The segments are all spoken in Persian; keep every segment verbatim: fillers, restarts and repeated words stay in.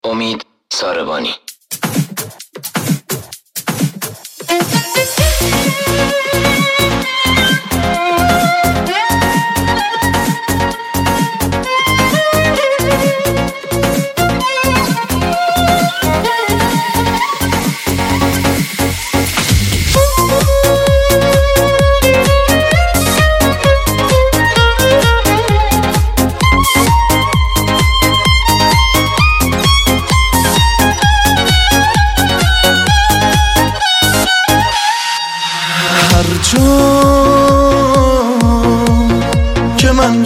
امید ساربانی. که من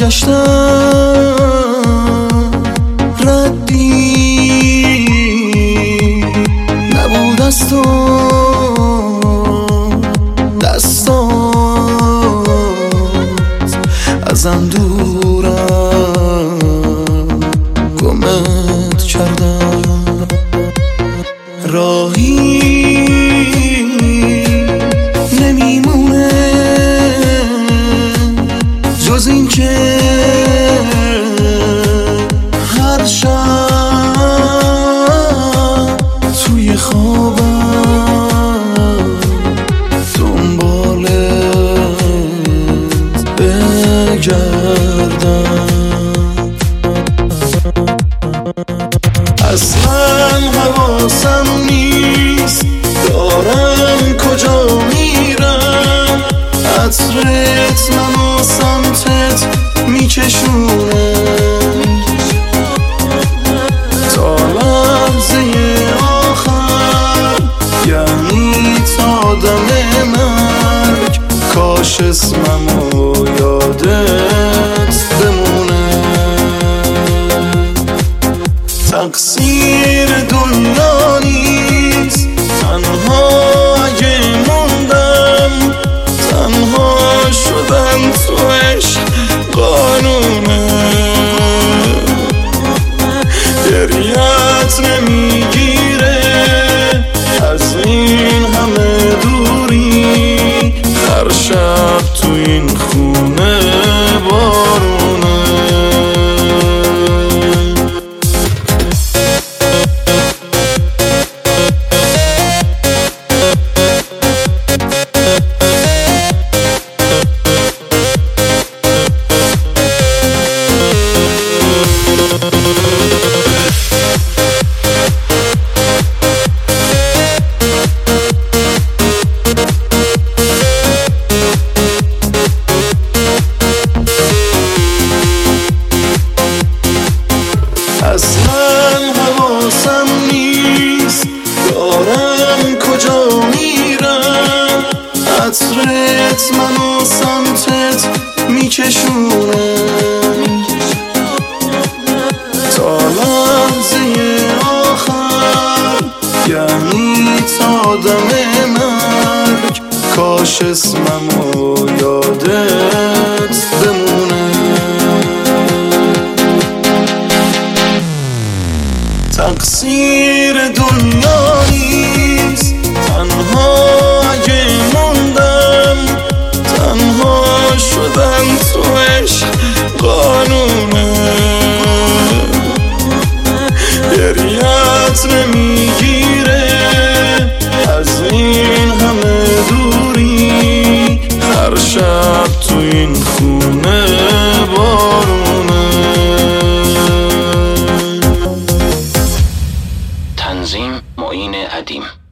گشتم ردی نبود از تو، دستات ازم دورم، گمت کردم. راهی نمیمونه جز این که هر شب توی خوابم دنبالت بگردم. اصلا حواسم نیست دارم کجا میرم، عطرت منو سمتت میکشونه تا لحظه آخر، یعنی تا دم مرگ. کاش اسممو یادت بمونه. تقصیر دنیا نیست، تنها اگه موندم، تنها شدن تو عشق قانونه. گریت نمیگیره از این همه دوری، هر شب تو این خونه بارونه. اصلا حواسم نیست دارم کجا میرم، عطرت منو سمتت میکشونه تا لحظه آخر، یعنی تا دم مرگ. کاش اسممو یادت بمونه. تقصیر دنیا نیست، تنها اگه موندم، تنها شدن تو عشق قانونه. گریت نمیگیره از این همه دوری، هر شب تو این خونه بارونه. تنظیم معین ادیم.